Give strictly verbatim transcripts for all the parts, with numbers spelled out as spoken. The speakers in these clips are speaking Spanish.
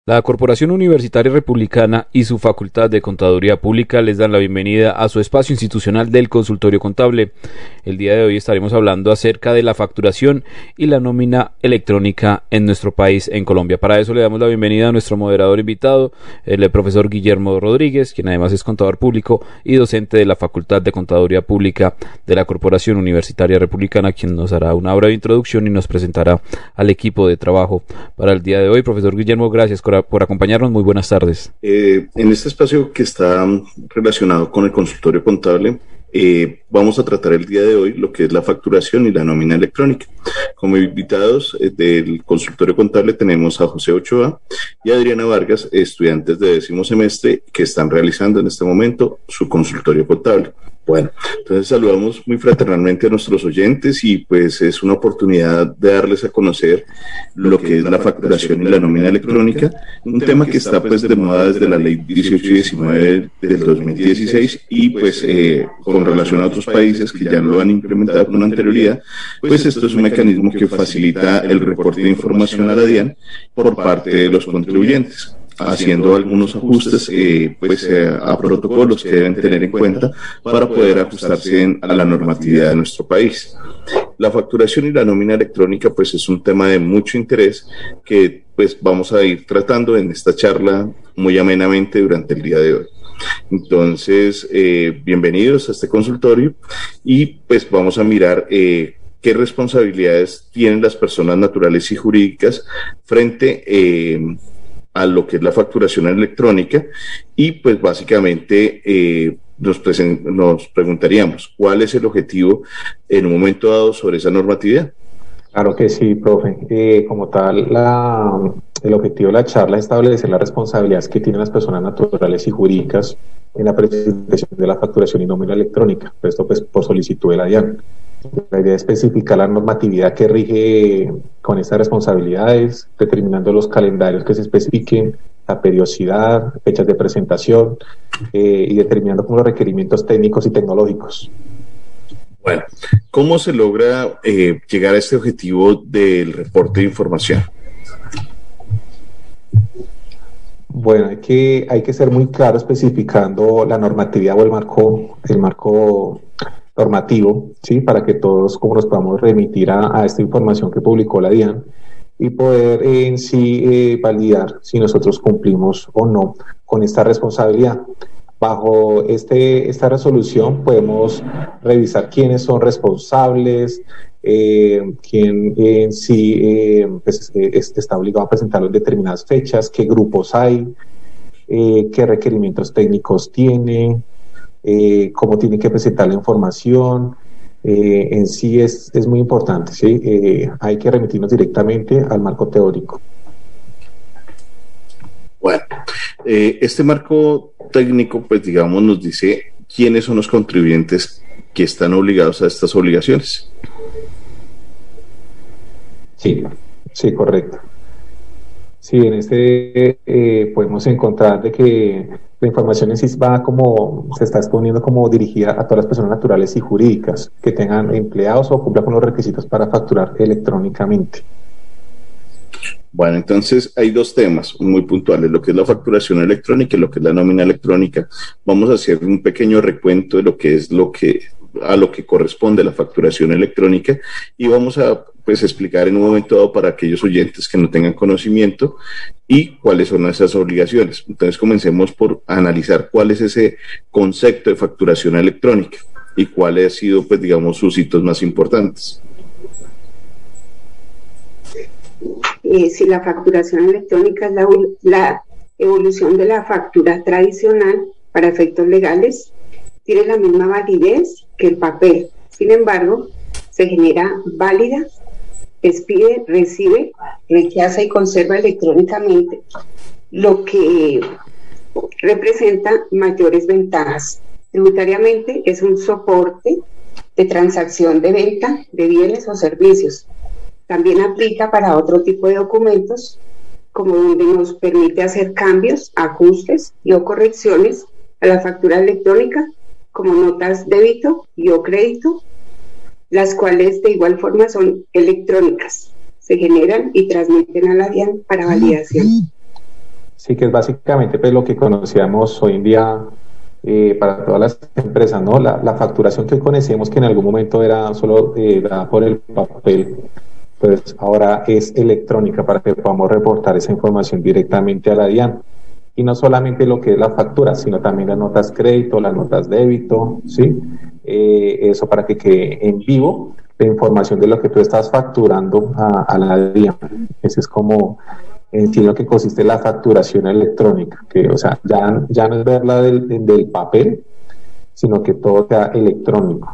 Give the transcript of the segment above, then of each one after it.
La Corporación Universitaria Republicana y su Facultad de Contaduría Pública les dan la bienvenida a su espacio institucional del Consultorio Contable. El día de hoy estaremos hablando acerca de la facturación y la nómina electrónica en nuestro país, en Colombia. Para eso le damos la bienvenida a nuestro moderador invitado, el profesor Guillermo Rodríguez, quien además es contador público y docente de la Facultad de Contaduría Pública de la Corporación Universitaria Republicana, quien nos hará una breve introducción y nos presentará al equipo de trabajo para el día de hoy. Profesor Guillermo, gracias por acompañarnos. Muy buenas tardes. Eh, en este espacio que está relacionado con el consultorio contable, eh, vamos a tratar el día de hoy lo que es la facturación y la nómina electrónica. Como invitados eh, del consultorio contable tenemos a José Ochoa y Adriana Vargas, estudiantes de décimo semestre que están realizando en este momento su consultorio contable. Bueno, entonces saludamos muy fraternalmente a nuestros oyentes y pues es una oportunidad de darles a conocer lo que es la facturación y la nómina electrónica, un tema que está pues de moda desde la ley dieciocho y diecinueve del dos mil dieciséis y pues eh, con relación a otros países que ya lo han implementado con anterioridad, pues esto es un mecanismo que facilita el reporte de información a la DIAN por parte de los contribuyentes, haciendo algunos ajustes eh, pues eh, a protocolos que deben tener en cuenta para poder ajustarse en, a la normatividad de nuestro país. La facturación y la nómina electrónica pues es un tema de mucho interés que pues vamos a ir tratando en esta charla muy amenamente durante el día de hoy. Entonces, eh, bienvenidos a este consultorio y pues vamos a mirar eh, qué responsabilidades tienen las personas naturales y jurídicas frente eh, a lo que es la facturación electrónica y pues básicamente eh, nos, presen- nos preguntaríamos cuál es el objetivo en un momento dado sobre esa normatividad. Claro que sí, profe. Eh, como tal, la, el objetivo de la charla es establecer las responsabilidades que tienen las personas naturales y jurídicas en la presentación de la facturación y nómina electrónica. Esto pues por solicitud de la DIAN. La idea es especificar la normatividad que rige con estas responsabilidades, determinando los calendarios que se especifiquen, la periodicidad, fechas de presentación eh, y determinando como los requerimientos técnicos y tecnológicos. Bueno, ¿cómo se logra eh, llegar a este objetivo del reporte de información? Bueno, hay que, hay que ser muy claro especificando la normatividad o el marco, el marco normativo, ¿sí? Para que todos como nos podamos remitir a, a esta información que publicó la DIAN y poder eh, en sí eh, validar si nosotros cumplimos o no con esta responsabilidad. Bajo este, esta resolución podemos revisar quiénes son responsables, eh, quién en sí eh, pues, eh, está obligado a presentarlo en determinadas fechas, qué grupos hay, eh, qué requerimientos técnicos tiene, Eh, cómo tiene que presentar la información, eh, en sí es, es muy importante, ¿sí? Eh, hay que remitirnos directamente al marco teórico. Bueno, eh, este marco técnico, pues digamos, nos dice quiénes son los contribuyentes que están obligados a estas obligaciones. Sí, sí, correcto. Sí, en este eh, podemos encontrar de que la información en sí va como, se está exponiendo como dirigida a todas las personas naturales y jurídicas que tengan empleados o cumplan con los requisitos para facturar electrónicamente. Bueno, entonces hay dos temas muy puntuales, lo que es la facturación electrónica y lo que es la nómina electrónica. Vamos a hacer un pequeño recuento de lo que es lo que a lo que corresponde la facturación electrónica y vamos a pues explicar en un momento dado para aquellos oyentes que no tengan conocimiento y cuáles son esas obligaciones. Entonces comencemos por analizar cuál es ese concepto de facturación electrónica y cuáles han sido pues digamos sus hitos más importantes. Eh, si la facturación electrónica es la, la evolución de la factura tradicional para efectos legales, tiene la misma validez que el papel. Sin embargo, se genera válida, expide, recibe, rechaza y conserva electrónicamente, lo que representa mayores ventajas. Tributariamente es un soporte de transacción de venta de bienes o servicios. También aplica para otro tipo de documentos, como donde nos permite hacer cambios, ajustes y o correcciones a la factura electrónica, como notas débito y o crédito, las cuales de igual forma son electrónicas, se generan y transmiten a la DIAN para validación. Sí, que es básicamente pues, lo que conocíamos hoy en día eh, para todas las empresas, ¿no? La, la facturación que hoy conocemos que en algún momento era solo eh, dada por el papel, pues ahora es electrónica para que podamos reportar esa información directamente a la DIAN. Y no solamente lo que es la factura, sino también las notas crédito, las notas débito, ¿sí? Eh, eso para que quede en vivo la información de lo que tú estás facturando a, a la DIAN. Ese es como en sí lo que consiste la facturación electrónica, que o sea, ya, ya no es verla del, del papel, sino que todo sea electrónico.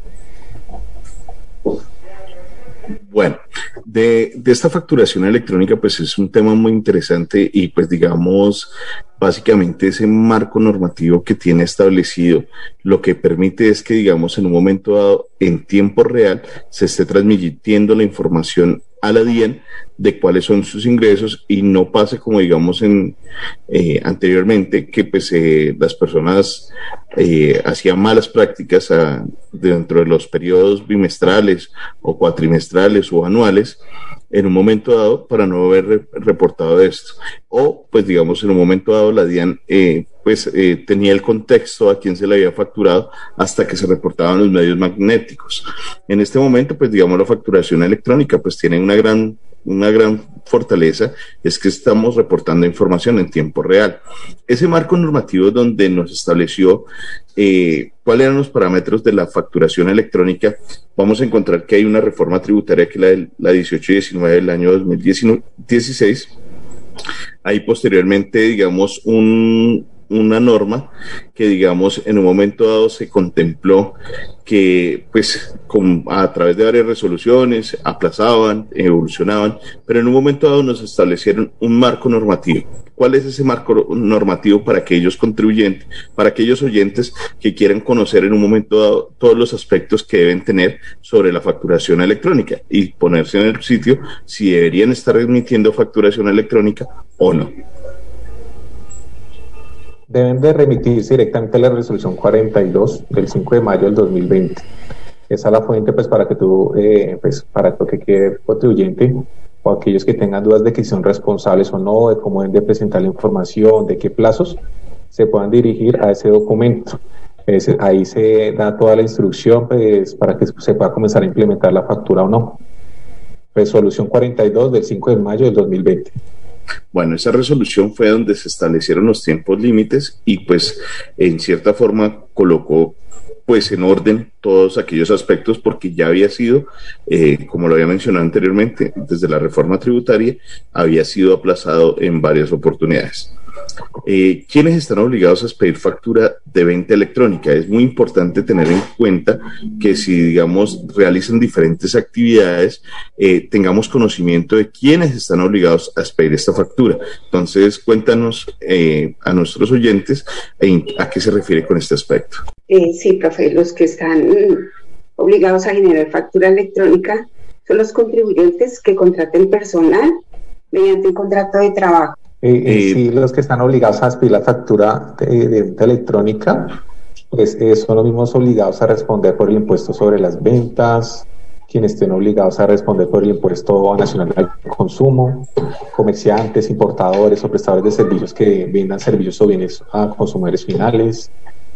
Bueno, de, de esta facturación electrónica, pues es un tema muy interesante y pues digamos, básicamente ese marco normativo que tiene establecido, lo que permite es que digamos en un momento dado, en tiempo real, se esté transmitiendo la información a la DIAN de cuáles son sus ingresos y no pase como digamos en eh, anteriormente que pues eh, las personas eh, hacían malas prácticas a, dentro de los periodos bimestrales o cuatrimestrales o anuales en un momento dado para no haber re reportado esto o pues digamos en un momento dado la DIAN eh, pues eh, tenía el contexto a quién se le había facturado hasta que se reportaban los medios magnéticos. En este momento pues digamos la facturación electrónica pues tiene una gran una gran fortaleza, es que estamos reportando información en tiempo real. Ese marco normativo donde nos estableció eh, cuáles eran los parámetros de la facturación electrónica, vamos a encontrar que hay una reforma tributaria que es la, la dieciocho y diecinueve del año dos mil dieciséis. Hay posteriormente, digamos, un, una norma que, digamos, en un momento dado se contempló que, pues, con, a través de varias resoluciones, aplazaban, evolucionaban, pero en un momento dado nos establecieron un marco normativo. ¿Cuál es ese marco normativo para aquellos contribuyentes, para aquellos oyentes que quieran conocer en un momento dado todos los aspectos que deben tener sobre la facturación electrónica y ponerse en el sitio si deberían estar emitiendo facturación electrónica o no? Deben de remitirse directamente a la resolución cuarenta y dos del cinco de mayo del dos mil veinte. Esa es la fuente pues para que tú, eh, pues para lo que quede contribuyente o aquellos que tengan dudas de que son responsables o no, de cómo deben de presentar la información, de qué plazos, se puedan dirigir a ese documento. Es, ahí se da toda la instrucción pues, para que se pueda comenzar a implementar la factura o no. Resolución cuarenta y dos del cinco de mayo del dos mil veinte. Bueno, esa resolución fue donde se establecieron los tiempos límites y pues en cierta forma colocó pues en orden todos aquellos aspectos porque ya había sido, eh, como lo había mencionado anteriormente, desde la reforma tributaria había sido aplazado en varias oportunidades. Eh, ¿Quiénes están obligados a expedir factura de venta electrónica? Es muy importante tener en cuenta que si, digamos, realizan diferentes actividades, eh, tengamos conocimiento de quiénes están obligados a expedir esta factura. Entonces, cuéntanos eh, a nuestros oyentes en, a qué se refiere con este aspecto. Eh, sí, profe, los que están obligados a generar factura electrónica son los contribuyentes que contraten personal mediante un contrato de trabajo. Eh, eh, sí, los que están obligados a expedir la factura de, de venta electrónica, pues eh, son los mismos obligados a responder por el impuesto sobre las ventas, quienes estén obligados a responder por el impuesto nacional al consumo, comerciantes, importadores o prestadores de servicios que vendan servicios o bienes a consumidores finales,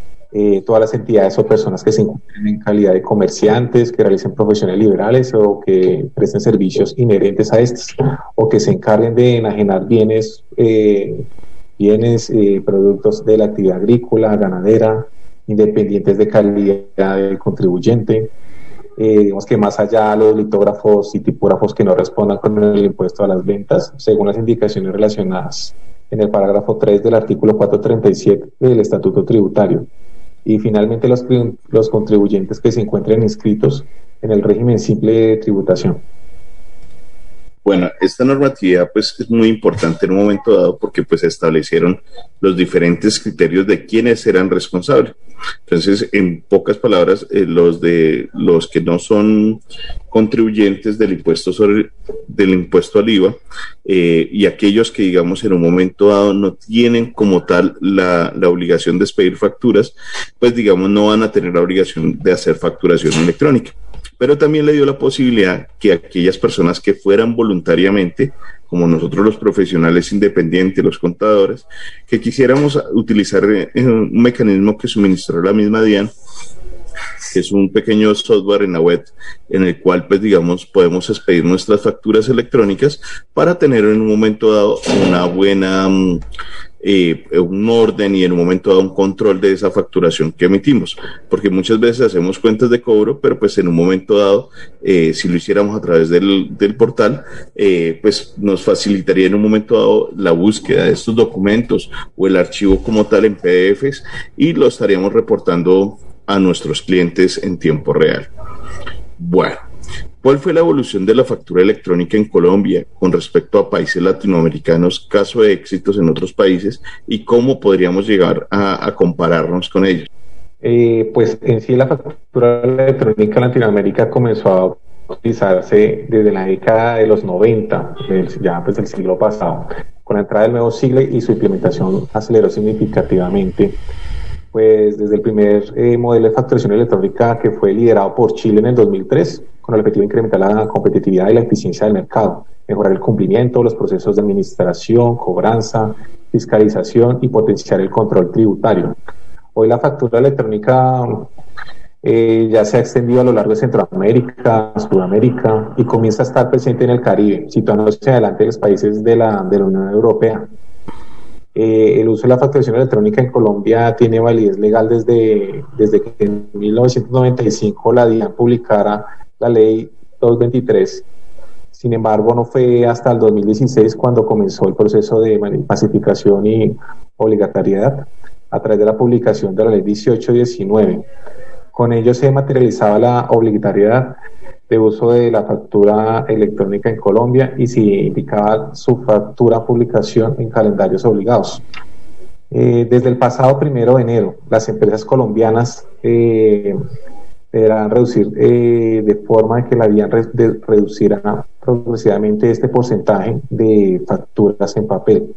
eh, todas las entidades o personas que se encuentren en calidad de comerciantes, que realicen profesiones liberales o que presten servicios inherentes a estos, o que se encarguen de enajenar bienes, eh, bienes, eh, productos de la actividad agrícola, ganadera, independientes de calidad del contribuyente. Eh, digamos que más allá los litógrafos y tipógrafos que no respondan con el impuesto a las ventas, según las indicaciones relacionadas en el parágrafo tres del artículo cuatrocientos treinta y siete del Estatuto Tributario. Y finalmente los, los contribuyentes que se encuentren inscritos en el régimen simple de tributación. Bueno, esta normatividad pues es muy importante en un momento dado porque pues se establecieron los diferentes criterios de quiénes serán responsables. Entonces, en pocas palabras, eh, los de los que no son contribuyentes del impuesto sobre del impuesto al I V A eh, y aquellos que digamos en un momento dado no tienen como tal la, la obligación de expedir facturas, pues digamos no van a tener la obligación de hacer facturación electrónica. Pero también le dio la posibilidad que aquellas personas que fueran voluntariamente como nosotros los profesionales independientes, los contadores, que quisiéramos utilizar un mecanismo que suministró la misma DIAN, que es un pequeño software en la web en el cual, pues digamos, podemos expedir nuestras facturas electrónicas para tener en un momento dado una buena, eh, un orden y en un momento dado un control de esa facturación que emitimos, porque muchas veces hacemos cuentas de cobro, pero pues en un momento dado, eh, si lo hiciéramos a través del, del portal, eh, pues nos facilitaría en un momento dado la búsqueda de estos documentos o el archivo como tal en P D Efes y lo estaríamos reportando a nuestros clientes en tiempo real. Bueno, ¿cuál fue la evolución de la factura electrónica en Colombia con respecto a países latinoamericanos, caso de éxitos en otros países, y cómo podríamos llegar a, a compararnos con ellos? Eh, pues en sí la factura electrónica en Latinoamérica comenzó a utilizarse desde la década de los noventa, ya pues del siglo pasado. Con la entrada del nuevo siglo y su implementación aceleró significativamente. Pues desde el primer eh, modelo de facturación electrónica que fue liderado por Chile en el dos mil tres, con el objetivo de incrementar la competitividad y la eficiencia del mercado, mejorar el cumplimiento, los procesos de administración, cobranza, fiscalización y potenciar el control tributario. Hoy la factura electrónica eh, ya se ha extendido a lo largo de Centroamérica, Sudamérica y comienza a estar presente en el Caribe, situándose adelante de los países de la, de la Unión Europea. Eh, el uso de la facturación electrónica en Colombia tiene validez legal desde, desde que en mil novecientos noventa y cinco la DIAN publicara la ley doscientos veintitrés. Sin embargo, no fue hasta el dos mil dieciséis cuando comenzó el proceso de pacificación y obligatoriedad a través de la publicación de la ley dieciocho diecinueve. Con ello se materializaba la obligatoriedad de uso de la factura electrónica en Colombia y se indicaba su factura publicación en calendarios obligados. Eh, desde el pasado primero de enero, las empresas colombianas eh, deberán reducir eh, de forma que la DIAN re de, reducirá progresivamente este porcentaje de facturas en papel.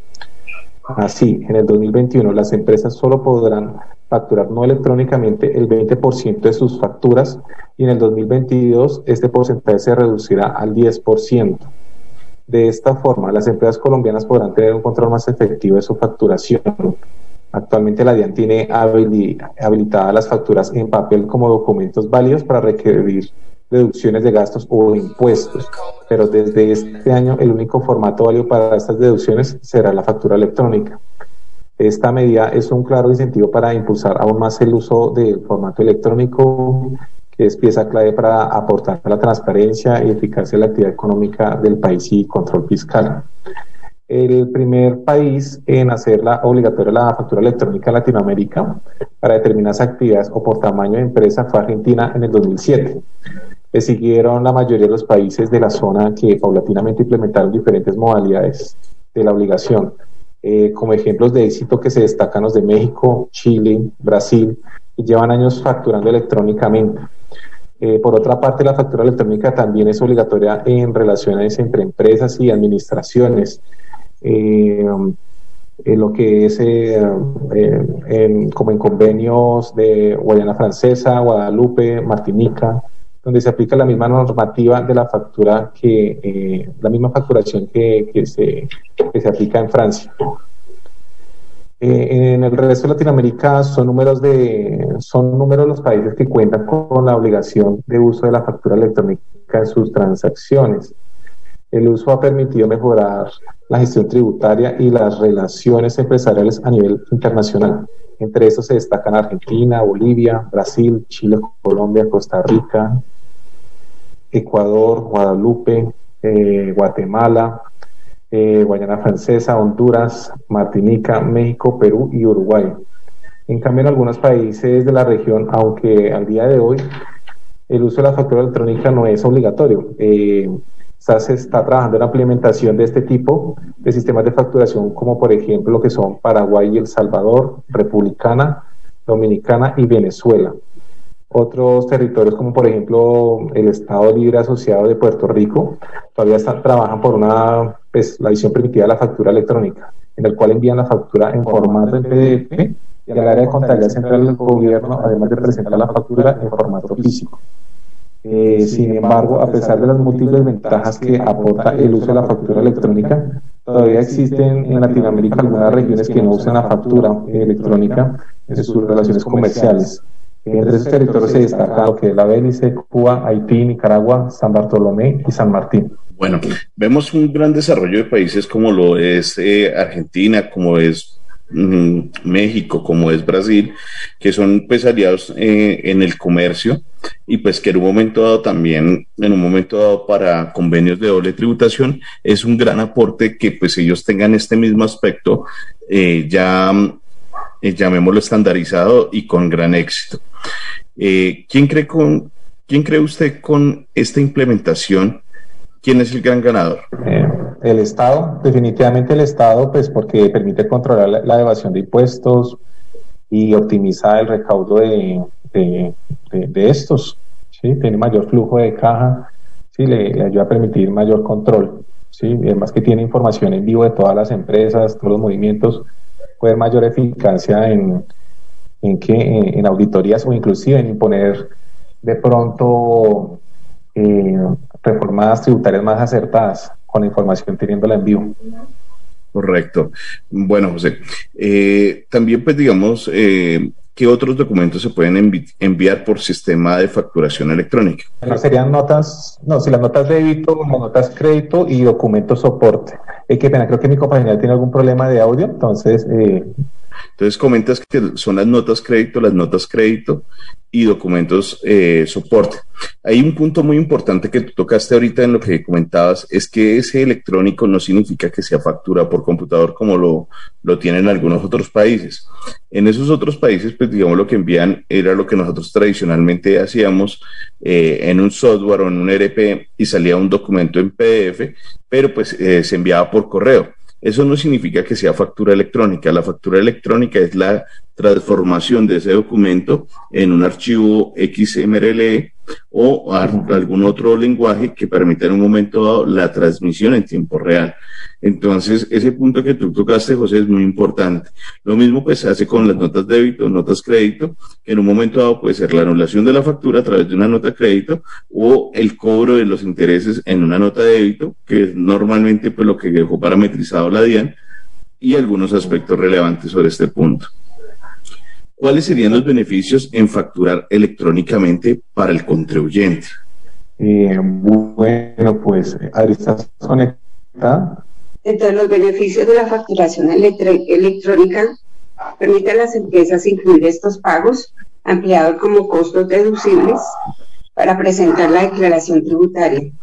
Así, en el dos mil veintiuno las empresas solo podrán facturar no electrónicamente el veinte por ciento de sus facturas y en el dos mil veintidós este porcentaje se reducirá al diez por ciento. De esta forma, las empresas colombianas podrán tener un control más efectivo de su facturación. Actualmente la DIAN tiene habilitadas las facturas en papel como documentos válidos para requerir deducciones de gastos o impuestos, pero desde este año el único formato válido para estas deducciones será la factura electrónica. Esta medida es un claro incentivo para impulsar aún más el uso del formato electrónico, que es pieza clave para aportar a la transparencia y eficacia de la actividad económica del país y control fiscal. El primer país en hacer la obligatoria la factura electrónica en Latinoamérica para determinadas actividades o por tamaño de empresa fue Argentina en el dos mil siete. Le siguieron la mayoría de los países de la zona que paulatinamente implementaron diferentes modalidades de la obligación. Eh, como ejemplos de éxito que se destacan los de México, Chile, Brasil, y llevan años facturando electrónicamente. Eh, por otra parte, la factura electrónica también es obligatoria en relaciones entre empresas y administraciones, eh, en lo que es eh, eh, en, como en convenios de Guayana Francesa, Guadalupe, Martinica, donde se aplica la misma normativa de la factura que eh, la misma facturación que, que, se, que se aplica en Francia. Eh, en el resto de Latinoamérica son números de son números los países que cuentan con la obligación de uso de la factura electrónica en sus transacciones. El uso ha permitido mejorar la gestión tributaria y las relaciones empresariales a nivel internacional. Entre estos se destacan Argentina, Bolivia, Brasil, Chile, Colombia, Costa Rica, Ecuador, Guadalupe, eh, Guatemala, eh, Guayana Francesa, Honduras, Martinica, México, Perú y Uruguay. En cambio, en algunos países de la región, aunque al día de hoy el uso de la factura electrónica no es obligatorio, eh, se está trabajando en la implementación de este tipo de sistemas de facturación, como por ejemplo lo que son Paraguay y El Salvador, Republicana, Dominicana y Venezuela. Otros territorios, como por ejemplo el Estado Libre Asociado de Puerto Rico, todavía están, trabajan por una, pues, la visión primitiva de la factura electrónica, en el cual envían la factura en formato en P D F y al área de contabilidad central del gobierno, además de presentar la factura en formato físico. Eh, sin embargo, a pesar de las múltiples ventajas que aporta el uso de la factura electrónica, todavía existen en Latinoamérica algunas regiones que no usan la factura electrónica en sus relaciones comerciales. Entre esos territorios se destaca lo que es la Belice, Cuba, Haití, Nicaragua, San Bartolomé y San Martín. Bueno, vemos un gran desarrollo de países como lo es eh, Argentina, como es mm, México, como es Brasil, que son pues aliados eh, en el comercio y pues que en un momento dado también, en un momento dado para convenios de doble tributación, es un gran aporte que pues ellos tengan este mismo aspecto eh, ya, eh, llamémoslo estandarizado y con gran éxito. Eh, ¿quién cree con, quién cree usted con esta implementación? ¿Quién es el gran ganador? Eh, el Estado, definitivamente el Estado, pues porque permite controlar la, la evasión de impuestos y optimizar el recaudo de, de, de, de estos, ¿sí? Tiene mayor flujo de caja, ¿sí? le, le ayuda a permitir mayor control, ¿sí? Y además que tiene información en vivo de todas las empresas, todos los movimientos, puede haber mayor eficacia en, en, que, en, en auditorías o inclusive en imponer de pronto eh, reformas tributarias más acertadas con la información teniéndola en vivo. Correcto. Bueno, José, eh, también pues digamos, eh, ¿qué otros documentos se pueden envi enviar por sistema de facturación electrónica? Bueno, serían notas, no, si las notas de débito, las notas crédito y documentos soporte. Eh, qué pena, creo que mi compañera tiene algún problema de audio, entonces... Eh... Entonces comentas que son las notas crédito, las notas crédito y documentos eh, soporte. Hay un punto muy importante que tú tocaste ahorita en lo que comentabas, es que ese electrónico no significa que sea factura por computador como lo, lo tienen algunos otros países. En esos otros países, pues digamos lo que envían era lo que nosotros tradicionalmente hacíamos eh, en un software o en un E R P y salía un documento en P D F, pero pues eh, se enviaba por correo. Eso no significa que sea factura electrónica. La factura electrónica es la transformación de ese documento en un archivo X M L E o algún otro lenguaje que permita en un momento dado la transmisión en tiempo real. Entonces, ese punto que tú tocaste, José, es muy importante. Lo mismo pues se hace con las notas débito, notas crédito, que en un momento dado puede ser la anulación de la factura a través de una nota crédito o el cobro de los intereses en una nota débito, que es normalmente pues lo que dejó parametrizado la DIAN, y algunos aspectos relevantes sobre este punto. ¿Cuáles serían los beneficios en facturar electrónicamente para el contribuyente? Eh, bueno, pues, Adri, ¿estás conectada? Entre los beneficios de la facturación electrónica, permite a las empresas incluir estos pagos ampliados como costos deducibles para presentar la declaración tributaria.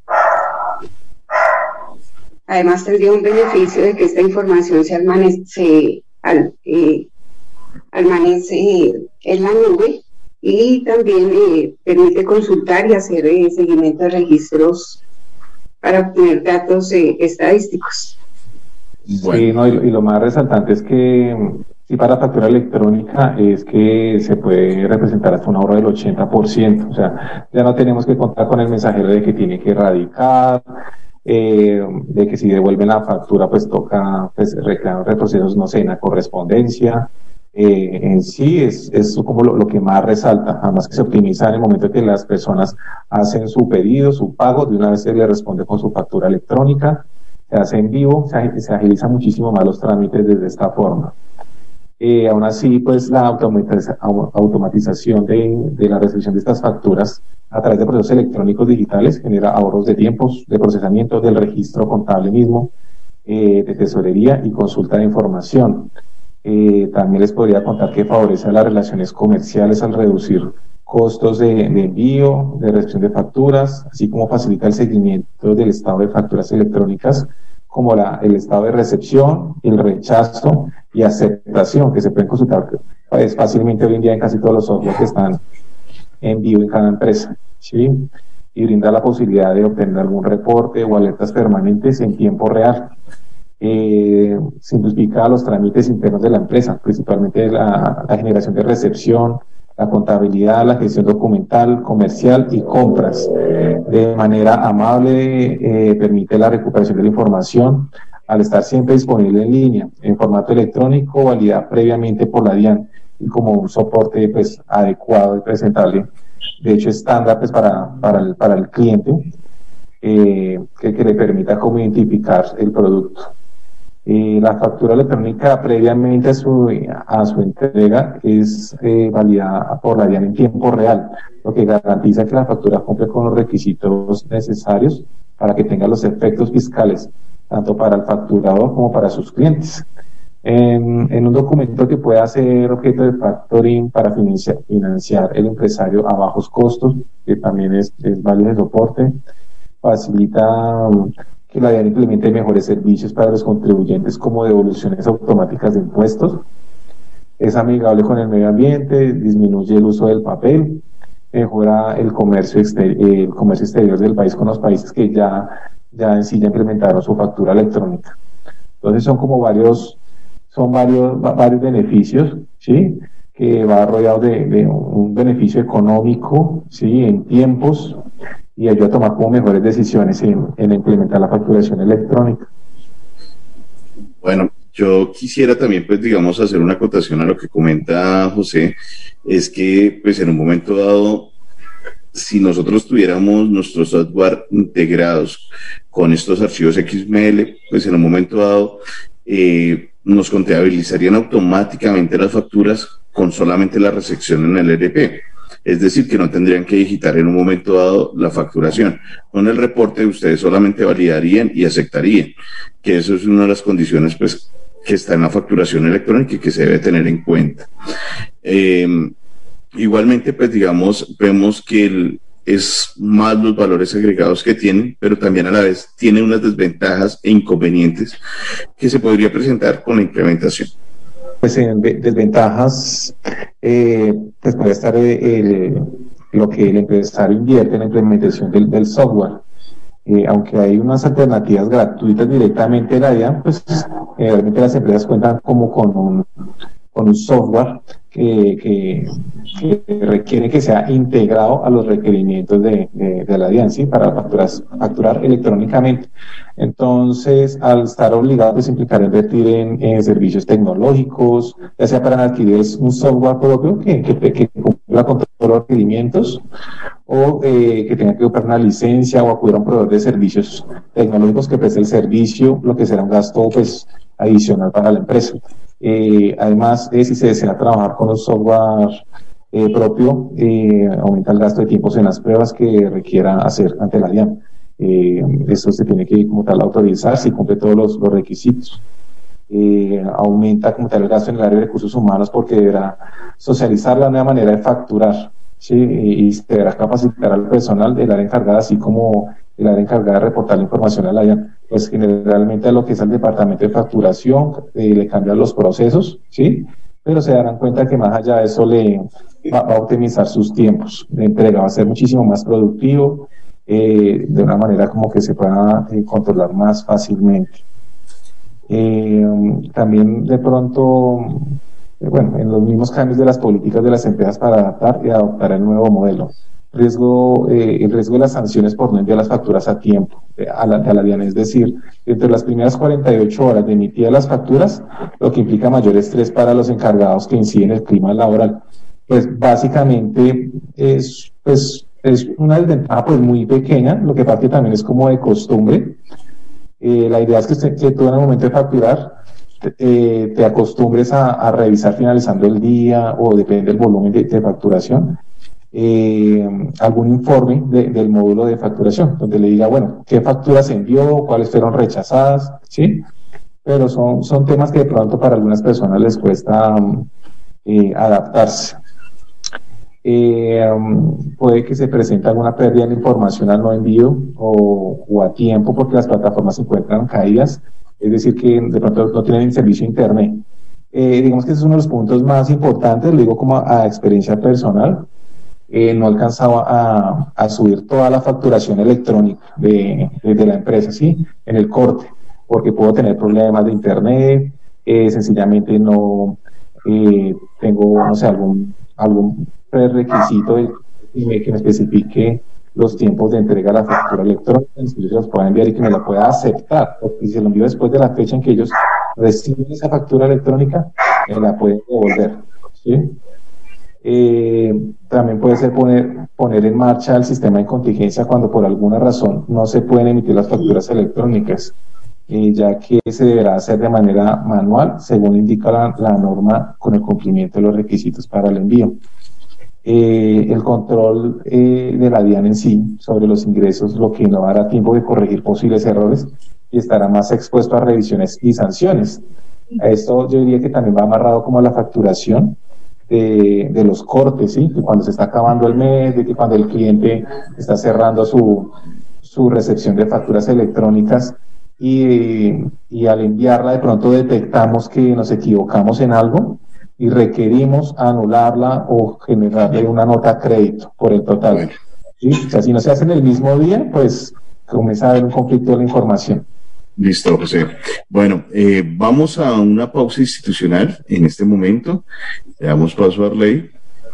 Además, tendría un beneficio de que esta información se almacense, al, eh, almacense en la nube y también eh, permite consultar y hacer eh, seguimiento de registros para obtener datos eh, estadísticos. Bueno. Sí, no, y, y lo más resaltante es que sí, para factura electrónica es que se puede representar hasta un ahorro del ochenta por ciento, o sea, ya no tenemos que contar con el mensajero de que tiene que erradicar, eh, de que si devuelven la factura pues toca pues, reclamar retrocesos, no sé, en la correspondencia. Eh, en sí es, es como lo, lo que más resalta, además que se optimiza en el momento que las personas hacen su pedido, su pago, de una vez se le responde con su factura electrónica, se hace en vivo, se, se agiliza muchísimo más los trámites desde esta forma. Eh, aún así, pues la automatiza, automatización de, de la recepción de estas facturas a través de procesos electrónicos digitales genera ahorros de tiempos, de procesamiento del registro contable mismo, eh, de tesorería y consulta de información. Eh, también les podría contar que favorece a las relaciones comerciales al reducir costos de, de envío, de recepción de facturas, así como facilita el seguimiento del estado de facturas electrónicas, como la, el estado de recepción, el rechazo y aceptación, que se pueden consultar pues, fácilmente hoy en día en casi todos los softwares que están en vivo en cada empresa, ¿sí? Y brinda la posibilidad de obtener algún reporte o alertas permanentes en tiempo real. Eh, simplifica los trámites internos de la empresa, principalmente la, la generación de recepción, la contabilidad, la gestión documental, comercial y compras. De manera amable eh, permite la recuperación de la información al estar siempre disponible en línea, en formato electrónico, validada previamente por la DIAN y como un soporte pues, adecuado y presentable de hecho estándar pues, para, para, el, para el cliente, eh, que, que le permita como identificar el producto. Eh, la factura electrónica previamente a su, a su entrega es eh, validada por la DIAN en tiempo real, lo que garantiza que la factura cumple con los requisitos necesarios para que tenga los efectos fiscales, tanto para el facturador como para sus clientes. En, en un documento que pueda ser objeto de factoring para financiar, financiar el empresario a bajos costos, que también es, es válido de soporte, facilita um, que la DIAN implemente mejores servicios para los contribuyentes como devoluciones automáticas de impuestos, es amigable con el medio ambiente, disminuye el uso del papel, mejora el comercio, exter el comercio exterior del país con los países que ya, ya en sí ya implementaron su factura electrónica. Entonces son como varios, son varios, varios beneficios, ¿sí? Que va rodeado de, de un beneficio económico, ¿sí? En tiempos, y ayuda a tomar como mejores decisiones en, en implementar la facturación electrónica. Bueno, yo quisiera también, pues, digamos, hacer una acotación a lo que comenta José, es que, pues, en un momento dado, si nosotros tuviéramos nuestros software integrados con estos archivos X M L, pues, en un momento dado, eh, nos contabilizarían automáticamente las facturas con solamente la recepción en el E R P. Es decir, que no tendrían que digitar en un momento dado la facturación. Con el reporte ustedes solamente validarían y aceptarían, que eso es una de las condiciones pues, que está en la facturación electrónica y que se debe tener en cuenta. Eh, igualmente, pues digamos, vemos que el, es más los valores agregados que tienen, pero también a la vez tiene unas desventajas e inconvenientes que se podría presentar con la implementación. Pues en desventajas, eh, pues puede estar el, lo que el empresario invierte en la implementación del, del software. Eh, aunque hay unas alternativas gratuitas directamente de la DIAN, pues eh, realmente las empresas cuentan como con un, con un software que, que, que requiere que sea integrado a los requerimientos de, de, de la DIAN, ¿sí? Para facturar, facturar electrónicamente. Entonces, al estar obligado, pues implicar invertir en, en servicios tecnológicos, ya sea para adquirir un software propio que, que, que cumpla con todos los requerimientos, o eh, que tenga que comprar una licencia o acudir a un proveedor de servicios tecnológicos que preste el servicio, lo que será un gasto pues adicional para la empresa. Eh, además, eh, si se desea trabajar con un software eh, propio, eh, aumenta el gasto de tiempos en las pruebas que requiera hacer ante la DIAN. Eh, eso se tiene que como tal autorizar si cumple todos los, los requisitos. Eh, aumenta como tal el gasto en el área de recursos humanos porque deberá socializar la nueva manera de facturar, ¿sí? Y, y se deberá capacitar al personal del área encargada, así como el área encargada de reportar la información a la DIAN. Pues generalmente a lo que es el departamento de facturación eh, le cambian los procesos, ¿sí? Pero se darán cuenta que más allá de eso le va, va a optimizar sus tiempos de entrega, va a ser muchísimo más productivo, eh, de una manera como que se pueda eh, controlar más fácilmente. Eh, también de pronto, eh, bueno, en los mismos cambios de las políticas de las empresas para adaptar y adoptar el nuevo modelo. Riesgo, eh, el riesgo de las sanciones por no enviar las facturas a tiempo eh, a, la, a la DIAN, es decir, entre las primeras cuarenta y ocho horas de emitir las facturas, lo que implica mayor estrés para los encargados que inciden en el clima laboral. Pues básicamente es, pues, es una desventaja pues muy pequeña, lo que parte también es como de costumbre. Eh, la idea es que, se, que tú en el momento de facturar eh, te acostumbres a, a revisar finalizando el día o depende del volumen de, de facturación. Eh, algún informe de, del módulo de facturación, donde le diga, bueno, qué facturas se envió, cuáles fueron rechazadas, ¿sí? Pero son, son temas que de pronto para algunas personas les cuesta eh, adaptarse. Eh, um, puede que se presente alguna pérdida de información al no envío o, o a tiempo porque las plataformas se encuentran caídas, es decir, que de pronto no tienen servicio internet. Eh, digamos que ese es uno de los puntos más importantes, lo digo como a, a experiencia personal. Eh, no alcanzaba a, a subir toda la facturación electrónica de, de, de la empresa, ¿sí? En el corte, porque puedo tener problemas de internet, eh, sencillamente no eh, tengo, no sé, algún, algún prerequisito de, de, que me especifique los tiempos de entrega de la factura electrónica, que ellos los puedan enviar y que me la pueda aceptar, porque si se lo envío después de la fecha en que ellos reciben esa factura electrónica, me la pueden devolver, ¿sí? Eh, también puede ser poner, poner en marcha el sistema de contingencia cuando por alguna razón no se pueden emitir las facturas electrónicas, eh, ya que se deberá hacer de manera manual, según indica la, la norma, con el cumplimiento de los requisitos para el envío. Eh, el control eh, de la DIAN en sí sobre los ingresos, lo que no dará tiempo de corregir posibles errores y estará más expuesto a revisiones y sanciones. A esto yo diría que también va amarrado como a la facturación de, de los cortes, ¿sí? Que cuando se está acabando el mes, de que cuando el cliente está cerrando su, su recepción de facturas electrónicas y, y al enviarla de pronto detectamos que nos equivocamos en algo y requerimos anularla o generarle una nota a crédito por el total. ¿Sí? O sea, si no se hace en el mismo día, pues comienza a haber un conflicto de la información. Listo, José. Bueno, eh, vamos a una pausa institucional en este momento. Le damos paso a Arley.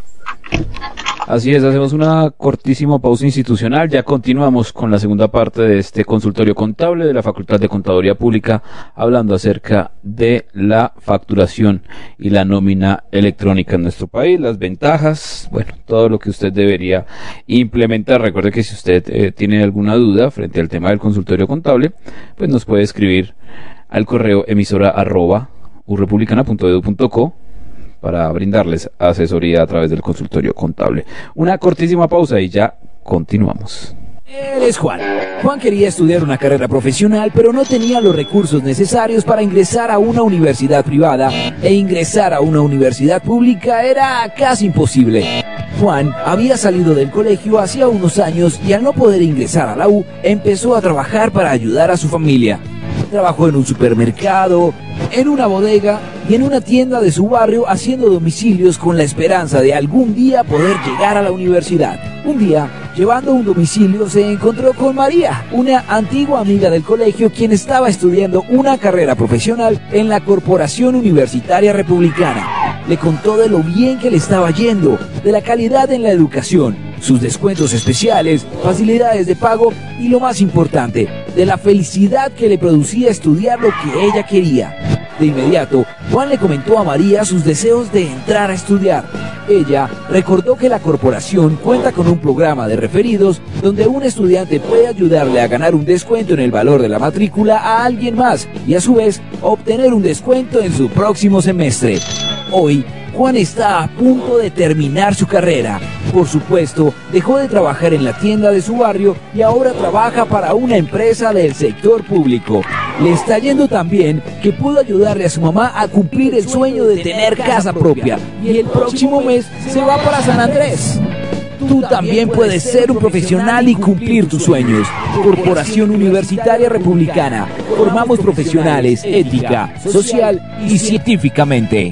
Así es, hacemos una cortísima pausa institucional, ya continuamos con la segunda parte de este consultorio contable de la Facultad de Contaduría Pública, hablando acerca de la facturación y la nómina electrónica en nuestro país, las ventajas, bueno, todo lo que usted debería implementar. Recuerde que si usted eh, tiene alguna duda frente al tema del consultorio contable, pues nos puede escribir al correo emisora arroba urepublicana punto edu punto co para brindarles asesoría a través del consultorio contable. Una cortísima pausa y ya continuamos. Él es Juan. Juan quería estudiar una carrera profesional, pero no tenía los recursos necesarios para ingresar a una universidad privada, e ingresar a una universidad pública era casi imposible. Juan había salido del colegio hacía unos años y al no poder ingresar a la U, empezó a trabajar para ayudar a su familia. Trabajó en un supermercado, en una bodega y en una tienda de su barrio haciendo domicilios con la esperanza de algún día poder llegar a la universidad. Un día, llevando un domicilio, se encontró con María, una antigua amiga del colegio, quien estaba estudiando una carrera profesional en la Corporación Universitaria Republicana. Le contó de lo bien que le estaba yendo, de la calidad en la educación, sus descuentos especiales, facilidades de pago y, lo más importante, de la felicidad que le producía estudiar lo que ella quería. De inmediato, Juan le comentó a María sus deseos de entrar a estudiar. Ella recordó que la corporación cuenta con un programa de referidos donde un estudiante puede ayudarle a ganar un descuento en el valor de la matrícula a alguien más y a su vez obtener un descuento en su próximo semestre. Hoy, Juan está a punto de terminar su carrera. Por supuesto, dejó de trabajar en la tienda de su barrio y ahora trabaja para una empresa del sector público. Le está yendo tan bien que pudo ayudarle a su mamá a cumplir el sueño de tener casa propia. Y el próximo mes se va para San Andrés. Tú también puedes ser un profesional y cumplir tus sueños. Corporación Universitaria Republicana. Formamos profesionales ética, social y científicamente.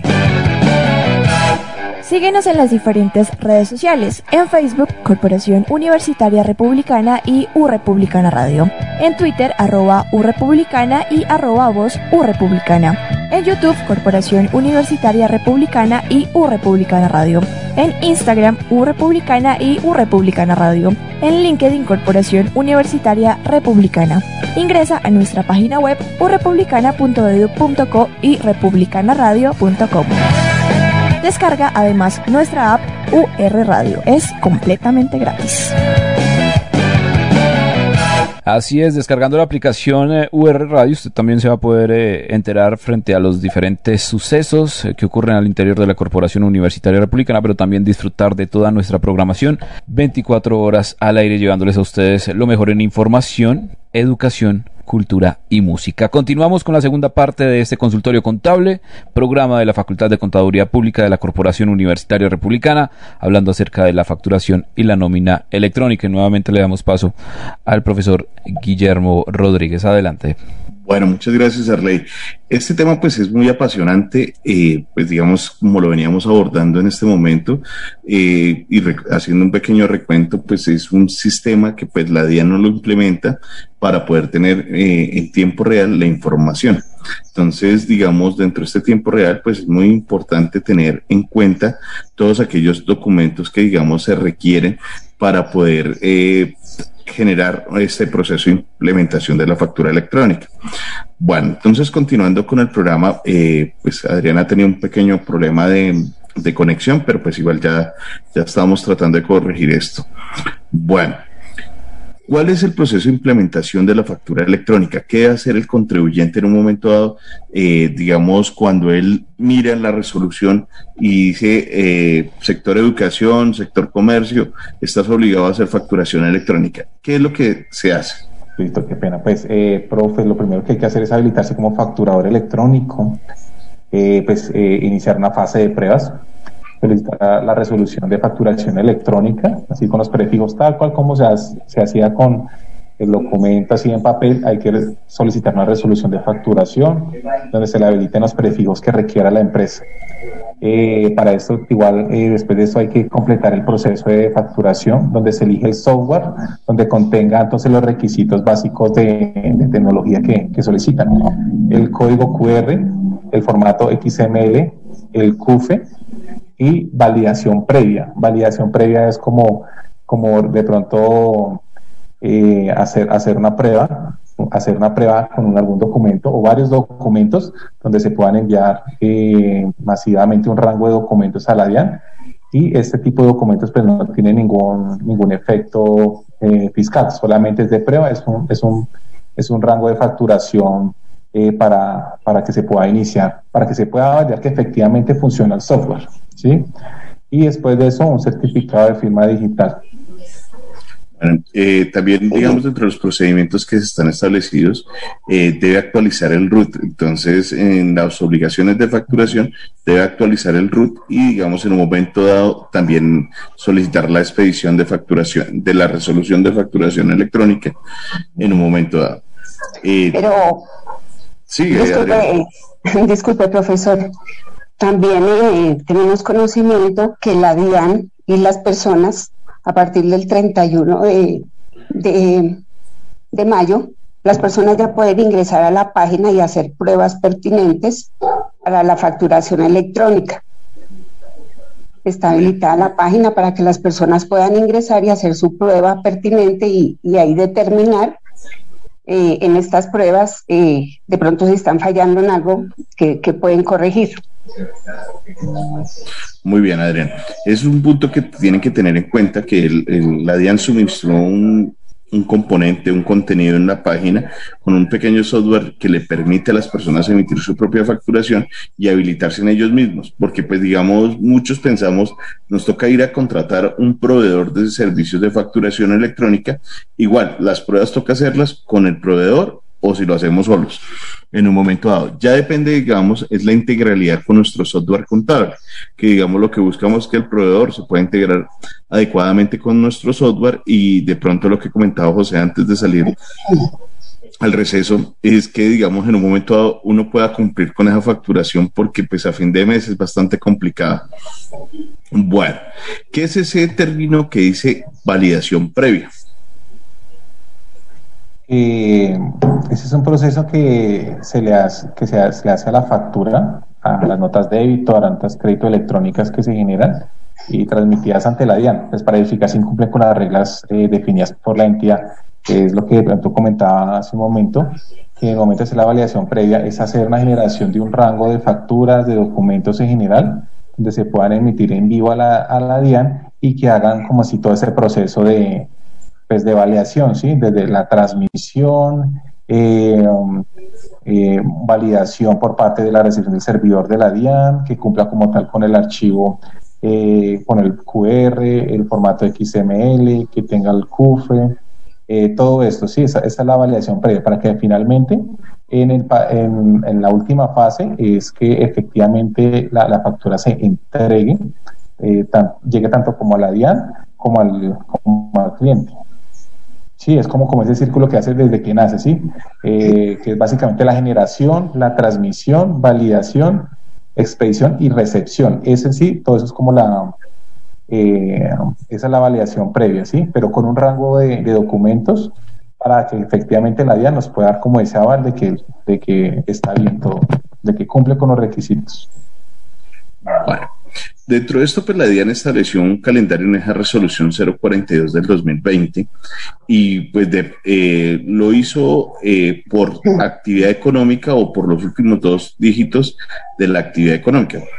Síguenos en las diferentes redes sociales. En Facebook, Corporación Universitaria Republicana y U Republicana Radio. En Twitter, arroba U Republicana y arroba voz U Republicana. En YouTube, Corporación Universitaria Republicana y U Republicana Radio. En Instagram, U Republicana y U Republicana Radio. En LinkedIn, Corporación Universitaria Republicana. Ingresa a nuestra página web u republicana punto edu punto co y republicana radio punto com. Descarga además nuestra app U R Radio. Es completamente gratis. Así es, descargando la aplicación eh, U R Radio, usted también se va a poder eh, enterar frente a los diferentes sucesos eh, que ocurren al interior de la Corporación Universitaria Republicana, pero también disfrutar de toda nuestra programación veinticuatro horas al aire, llevándoles a ustedes lo mejor en información, educación, cultura y música. Continuamos con la segunda parte de este consultorio contable, programa de la Facultad de Contaduría Pública de la Corporación Universitaria Republicana, hablando acerca de la facturación y la nómina electrónica. Y nuevamente le damos paso al profesor Guillermo Rodríguez. Adelante. Bueno, muchas gracias, Arley. Este tema pues es muy apasionante, eh, pues digamos como lo veníamos abordando en este momento, eh, y haciendo un pequeño recuento, pues es un sistema que pues la DIAN no lo implementa para poder tener eh, en tiempo real la información. Entonces, digamos, dentro de este tiempo real, pues es muy importante tener en cuenta todos aquellos documentos que, digamos, se requieren para poder eh, generar este proceso de implementación de la factura electrónica. Bueno, entonces continuando con el programa, eh, pues Adriana tenía un pequeño problema de de conexión, pero pues igual ya, ya estamos tratando de corregir esto. Bueno, ¿cuál es el proceso de implementación de la factura electrónica? ¿Qué debe hacer el contribuyente en un momento dado, eh, digamos, cuando él mira la resolución y dice eh, sector educación, sector comercio, estás obligado a hacer facturación electrónica? ¿Qué es lo que se hace? Listo, qué pena. Pues, eh, profe, lo primero que hay que hacer es habilitarse como facturador electrónico, eh, pues eh, iniciar una fase de pruebas, solicitar la resolución de facturación electrónica, así con los prefijos tal cual como se, se hacía con el documento así en papel. Hay que solicitar una resolución de facturación donde se le habiliten los prefijos que requiera la empresa. Eh, para esto igual eh, después de eso hay que completar el proceso de facturación donde se elige el software donde contenga entonces los requisitos básicos de, de tecnología que, que solicitan, el código Q R, el formato X M L, el Q F E y validación previa. Validación previa es como, como de pronto eh, hacer, hacer una prueba, hacer una prueba con un, algún documento o varios documentos donde se puedan enviar eh, masivamente un rango de documentos a la DIAN, y este tipo de documentos pues no tiene ningún, ningún efecto eh, fiscal, solamente es de prueba, es un, es un, es un rango de facturación eh, para, para que se pueda iniciar, para que se pueda validar que efectivamente funciona el software, ¿sí? Y después de eso un certificado de firma digital. Bueno, eh, también, digamos, dentro de los procedimientos que están establecidos, eh, debe actualizar el R U T. Entonces, en las obligaciones de facturación, debe actualizar el R U T y, digamos, en un momento dado, también solicitar la expedición de facturación, de la resolución de facturación electrónica, en un momento dado. Eh, Pero, sí, disculpe, disculpe, profesor, también eh, tenemos conocimiento que la DIAN y las personas, a partir del treinta y uno de, de, de mayo, las personas ya pueden ingresar a la página y hacer pruebas pertinentes para la facturación electrónica. Está habilitada la página para que las personas puedan ingresar y hacer su prueba pertinente y, y ahí determinar eh, en estas pruebas eh, de pronto si están fallando en algo que, que pueden corregir. Muy bien, Adrián. Es un punto que tienen que tener en cuenta, que el, el, la DIAN suministró un, un componente, un contenido en la página con un pequeño software que le permite a las personas emitir su propia facturación y habilitarse en ellos mismos, porque pues digamos, muchos pensamos, nos toca ir a contratar un proveedor de servicios de facturación electrónica. Igual, las pruebas toca hacerlas con el proveedor o si lo hacemos solos en un momento dado. Ya depende, digamos, es la integralidad con nuestro software contable, que digamos lo que buscamos es que el proveedor se pueda integrar adecuadamente con nuestro software, y de pronto lo que comentaba José antes de salir al receso es que digamos en un momento dado uno pueda cumplir con esa facturación, porque pues a fin de mes es bastante complicado. Bueno, ¿qué es ese término que dice validación previa? Eh, ese es un proceso que se le hace, que se, se le hace a la factura, a las notas de débito, a las notas de crédito electrónicas que se generan y transmitidas ante la DIAN, pues para verificar si incumplen con las reglas eh, definidas por la entidad, que es lo que de pronto comentaba hace un momento, que en el momento de hacer la validación previa es hacer una generación de un rango de facturas, de documentos en general, donde se puedan emitir en vivo a la, a la DIAN y que hagan como así todo ese proceso de pues de validación, ¿sí? Desde la transmisión, eh, eh, validación por parte de la recepción del servidor de la DIAN, que cumpla como tal con el archivo, eh, con el Q R, el formato X M L, que tenga el Q F E, eh, todo esto, sí, esa, esa es la validación previa, para que finalmente en, el, en, en la última fase es que efectivamente la, la factura se entregue, eh, tan, llegue tanto como a la DIAN como al, como al cliente. Sí, es como, como ese círculo que hace desde que nace, ¿sí? Eh, que es básicamente la generación, la transmisión, validación, expedición y recepción. Ese sí, todo eso es como la, eh, esa es la validación previa, ¿sí? Pero con un rango de, de documentos para que efectivamente la DIAN nos pueda dar como ese aval de que, de que está bien todo, de que cumple con los requisitos. Bueno. Dentro de esto, pues la DIAN estableció un calendario en esa resolución cero cuarenta y dos del dos mil veinte y pues de, eh, lo hizo eh, por actividad económica o por los últimos dos dígitos de la actividad económica.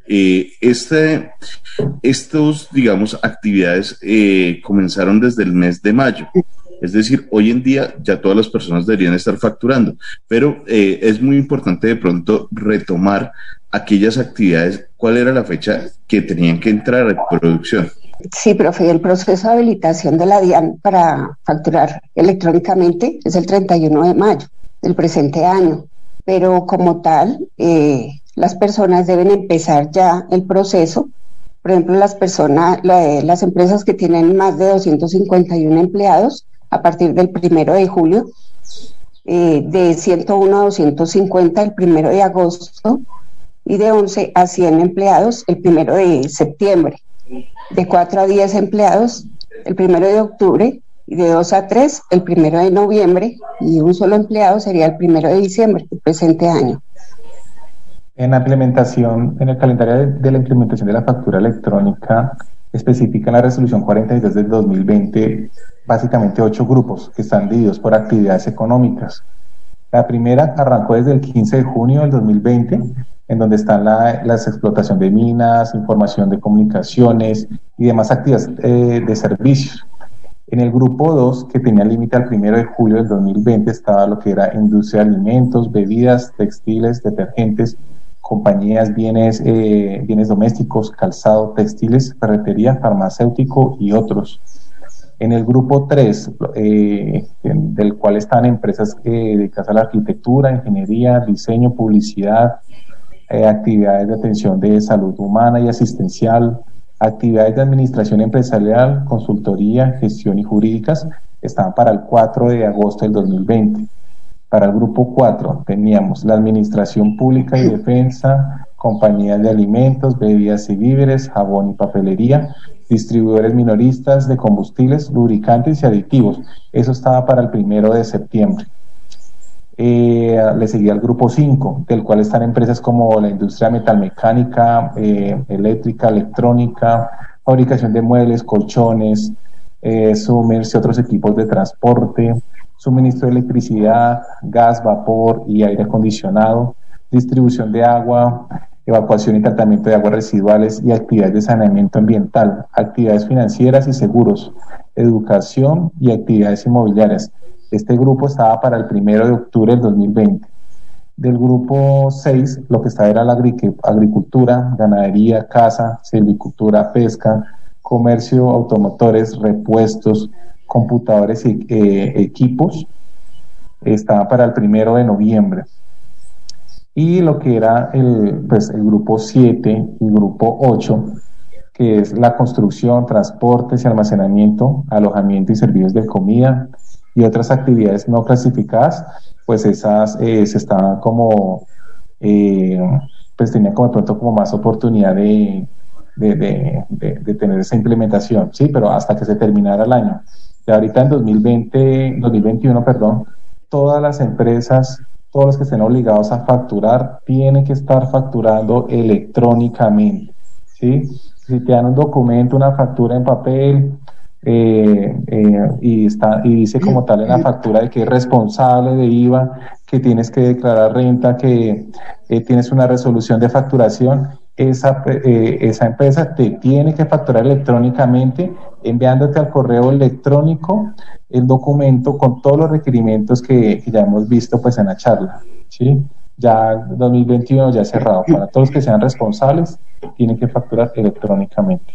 eh, este, estos, digamos, actividades eh, comenzaron desde el mes de mayo. Es decir, hoy en día ya todas las personas deberían estar facturando, pero eh, es muy importante de pronto retomar aquellas actividades. ¿Cuál era la fecha que tenían que entrar en producción? Sí, profe, el proceso de habilitación de la DIAN para facturar electrónicamente es el treinta y uno de mayo del presente año, pero como tal, eh, las personas deben empezar ya el proceso. Por ejemplo, las personas, la, las empresas que tienen más de doscientos cincuenta y uno empleados, a partir del primero de julio, eh, de ciento uno a doscientos cincuenta el primero de agosto, y de once a cien empleados el primero de septiembre, de cuatro a diez empleados el primero de octubre, y de dos a tres el primero de noviembre, y un solo empleado sería el primero de diciembre del presente año. En la implementación, en el calendario de, de la implementación de la factura electrónica, especifica la resolución cuarenta y dos del dos mil veinte, básicamente ocho grupos que están divididos por actividades económicas. La primera arrancó desde el quince de junio del dos mil veinte, en donde están la, la explotación de minas, información de comunicaciones y demás actividades eh, de servicios. En el grupo dos, que tenía límite al primero de julio del dos mil veinte, estaba lo que era industria de alimentos, bebidas, textiles, detergentes, compañías, bienes, eh, bienes domésticos, calzado, textiles, ferretería, farmacéutico y otros. En el grupo tres, eh, del cual están empresas eh, dedicadas a la arquitectura, ingeniería, diseño, publicidad, eh, actividades de atención de salud humana y asistencial, actividades de administración empresarial, consultoría, gestión y jurídicas, estaban para el cuatro de agosto del dos mil veinte. Para el grupo cuatro teníamos la administración pública y defensa, compañías de alimentos, bebidas y víveres, jabón y papelería, distribuidores minoristas de combustibles, lubricantes y aditivos. Eso estaba para el primero de septiembre. Eh, le seguía el grupo cinco, del cual están empresas como la industria metalmecánica, eh, eléctrica, electrónica, fabricación de muebles, colchones, eh, summers y otros equipos de transporte, suministro de electricidad, gas, vapor y aire acondicionado, distribución de agua, evacuación y tratamiento de aguas residuales y actividades de saneamiento ambiental, actividades financieras y seguros, educación y actividades inmobiliarias. Este grupo estaba para el primero de octubre del dos mil veinte. Del grupo seis, lo que estaba era la agricultura, ganadería, caza, silvicultura, pesca, comercio, automotores, repuestos, computadores y eh, equipos, estaba para el primero de noviembre. Y lo que era el, pues, el grupo siete y grupo ocho, que es la construcción, transportes y almacenamiento, alojamiento y servicios de comida y otras actividades no clasificadas, pues esas eh, se estaban como, eh, pues tenían como de pronto como más oportunidad de, de, de, de, de tener esa implementación, sí, pero hasta que se terminara el año. Y ahorita en dos mil veinte, dos mil veintiuno, perdón, todas las empresas, todos los que estén obligados a facturar, tienen que estar facturando electrónicamente, ¿sí? Si te dan un documento, una factura en papel, eh, eh, y, está, y dice como tal en la factura de que es responsable de I V A, que tienes que declarar renta, que eh, tienes una resolución de facturación, esa, eh, esa empresa te tiene que facturar electrónicamente, enviándote al correo electrónico el documento con todos los requerimientos que, que ya hemos visto pues en la charla, ¿sí? Ya dos mil veintiuno ya cerrado, para todos los que sean responsables tienen que facturar electrónicamente.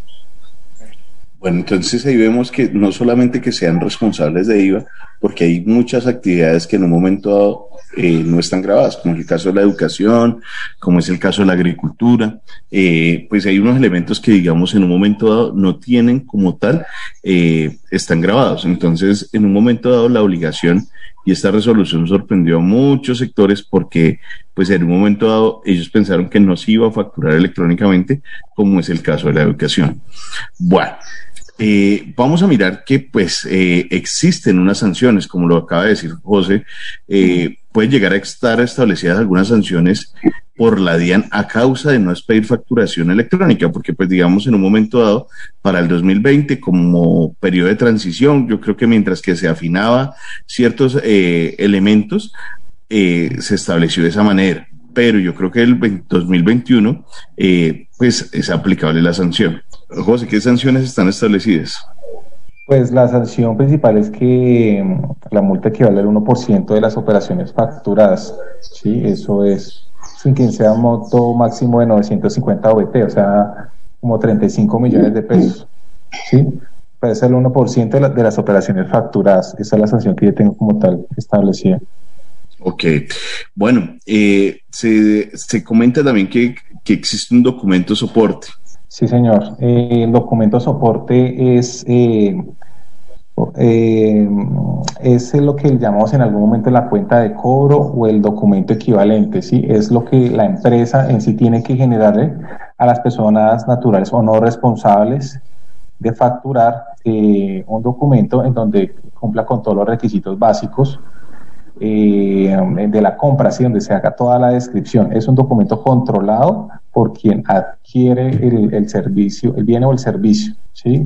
Bueno, entonces ahí vemos que no solamente que sean responsables de I V A, porque hay muchas actividades que en un momento dado eh, no están grabadas, como es el caso de la educación, como es el caso de la agricultura, eh, pues hay unos elementos que digamos en un momento dado no tienen como tal, eh, están grabados. Entonces en un momento dado la obligación, y esta resolución sorprendió a muchos sectores porque pues en un momento dado ellos pensaron que no se iba a facturar electrónicamente, como es el caso de la educación. Bueno, Eh, vamos a mirar que pues eh, existen unas sanciones, como lo acaba de decir José, eh, pueden llegar a estar establecidas algunas sanciones por la DIAN a causa de no expedir facturación electrónica, porque pues digamos en un momento dado, para el dos mil veinte como periodo de transición, yo creo que mientras que se afinaba ciertos eh, elementos, eh, se estableció de esa manera. pero yo creo que el dos mil veintiuno eh, pues es aplicable la sanción. José, ¿qué sanciones están establecidas? Pues la sanción principal es que la multa equivale al uno por ciento de las operaciones facturadas, ¿sí? Eso es sin que sea un monto máximo de novecientos cincuenta O B T, o sea, como treinta y cinco millones de pesos, ¿sí? Pero es el uno por ciento de, la, de las operaciones facturadas. Esa es la sanción que yo tengo como tal establecida. Ok, bueno, eh, se, se comenta también que, que existe un documento soporte. Sí, señor. Eh, el documento soporte es... Eh, Eh, es lo que llamamos en algún momento la cuenta de cobro o el documento equivalente, ¿sí? Es lo que la empresa en sí tiene que generarle a las personas naturales o no responsables de facturar eh, un documento en donde cumpla con todos los requisitos básicos eh, de la compra, ¿sí? Donde se haga toda la descripción. Es un documento controlado por quien adquiere el, el servicio, el bien o el servicio, ¿sí?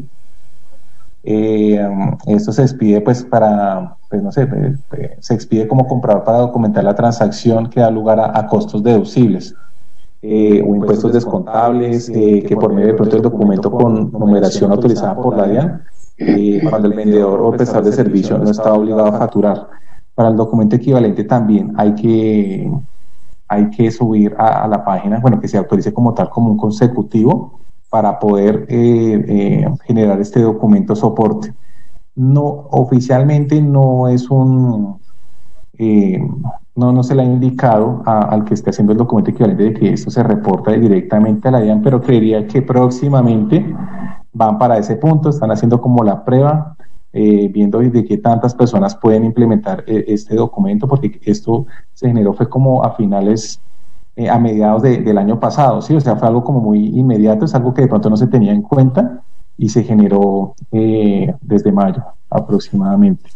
Eh, esto se expide pues para, pues no sé, eh, se expide como comprador para documentar la transacción que da lugar a, a costos deducibles eh, o impuestos descontables eh, que por medio de pronto el documento con numeración autorizada por la DIAN, eh, cuando el vendedor o el prestador de servicio no está obligado a facturar. Para el documento equivalente también hay que, hay que subir a, a la página, bueno, que se autorice como tal como un consecutivo para poder eh, eh, generar este documento soporte. No, oficialmente no es un, eh, no, no se le ha indicado a, al que esté haciendo el documento equivalente de que esto se reporta directamente a la DIAN, pero creería que próximamente van para ese punto, están haciendo como la prueba, eh, viendo de qué tantas personas pueden implementar eh, este documento, porque esto se generó fue como a finales Eh, a mediados de, del año pasado, ¿sí? O sea, fue algo como muy inmediato, es algo que de pronto no se tenía en cuenta y se generó eh, desde mayo aproximadamente.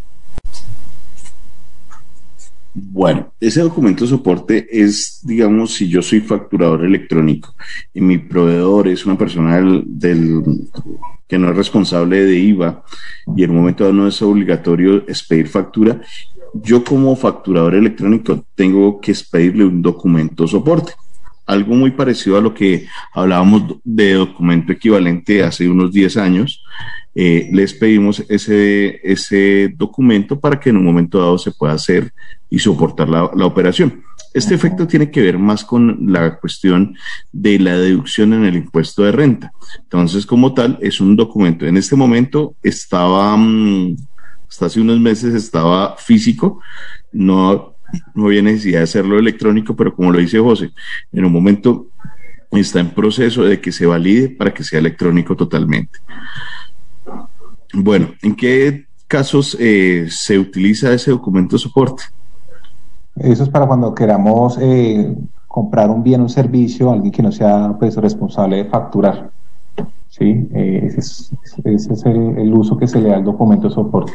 Bueno, ese documento de soporte es, digamos, si yo soy facturador electrónico y mi proveedor es una persona del, del que no es responsable de I V A y en un momento dado no es obligatorio expedir factura, yo como facturador electrónico tengo que expedirle un documento soporte. Algo muy parecido a lo que hablábamos de documento equivalente hace unos diez años. Eh, les pedimos ese, ese documento para que en un momento dado se pueda hacer y soportar la, la operación. Este efecto tiene que ver más con la cuestión de la deducción en el impuesto de renta. Entonces, como tal, es un documento. En este momento estaba... Mmm, hasta hace unos meses estaba físico, no, no había necesidad de hacerlo electrónico, pero como lo dice José, en un momento está en proceso de que se valide para que sea electrónico totalmente. Bueno, ¿en qué casos eh, se utiliza ese documento de soporte? Eso es para cuando queramos eh, comprar un bien o un servicio a alguien que no sea pues, responsable de facturar. Sí, eh, ese es, ese es el, el uso que se le da al documento de soporte.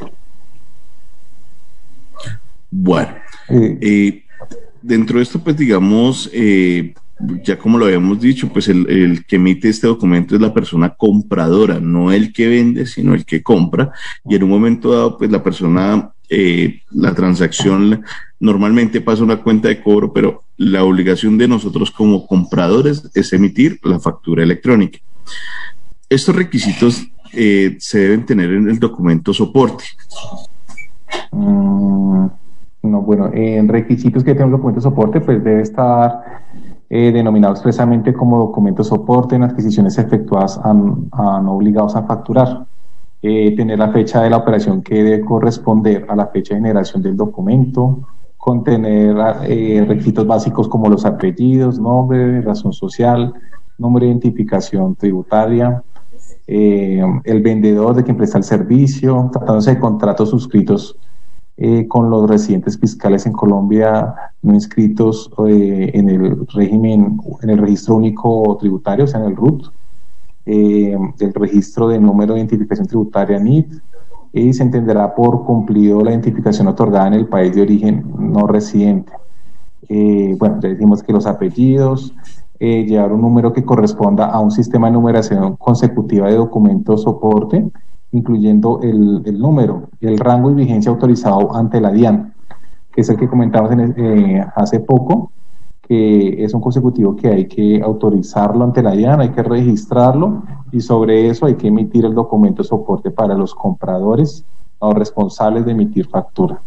Bueno, eh, eh, dentro de esto, pues digamos, eh, ya como lo habíamos dicho, pues el, el que emite este documento es la persona compradora, no el que vende, sino el que compra, y en un momento dado, pues la persona, eh, la transacción normalmente pasa a una cuenta de cobro, pero la obligación de nosotros como compradores es emitir la factura electrónica. Estos requisitos eh, se deben tener en el documento soporte. Mm, no, bueno, en requisitos que tenga el documento soporte, pues debe estar eh, denominado expresamente como documento soporte en adquisiciones efectuadas a, a no obligados a facturar. Eh, tener la fecha de la operación que debe corresponder a la fecha de generación del documento, contener eh, requisitos básicos como los apellidos, nombre, razón social, número de identificación tributaria, eh, el vendedor de quien presta el servicio, tratándose de contratos suscritos eh, con los residentes fiscales en Colombia no inscritos eh, en el régimen, en el registro único tributario, o sea, en el R U T, eh, el registro de número de identificación tributaria N I T, y se entenderá por cumplido la identificación otorgada en el país de origen no residente. Eh, bueno, ya decimos que los apellidos, eh, llevar un número que corresponda a un sistema de numeración consecutiva de documentos soporte, incluyendo el, el número, el rango y vigencia autorizado ante la DIAN, que es el que comentamos en el, eh, hace poco, que es un consecutivo que hay que autorizarlo ante la DIAN, hay que registrarlo y sobre eso hay que emitir el documento de soporte para los compradores o responsables de emitir factura.